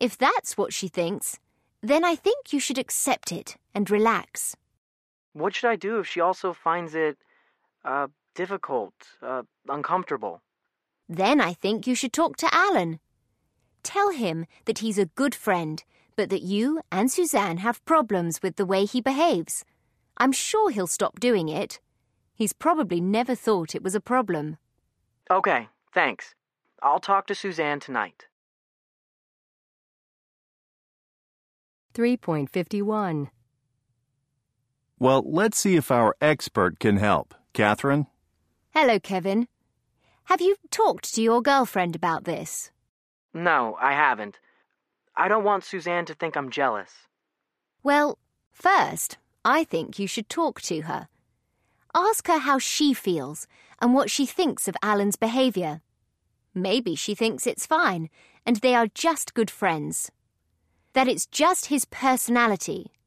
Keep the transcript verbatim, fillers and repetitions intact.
If that's what she thinks, then I think you should accept it and relax. What should I do if she also finds it, uh, difficult, uh, uncomfortable? Then I think you should talk to Alan. Tell him that he's a good friend, but that you and Suzanne have problems with the way he behaves. I'm sure he'll stop doing it. He's probably never thought it was a problem. Okay, thanks. I'll talk to Suzanne tonight. three point five one. Well, let's see if our expert can help. Catherine? Hello, Kevin. Have you talked to your girlfriend about this? No, I haven't. I don't want Suzanne to think I'm jealous. Well, first, I think you should talk to her. Ask her how she feels and what she thinks of Alan's behaviour. Maybe she thinks it's fine and they are just good friends. That it's just his personality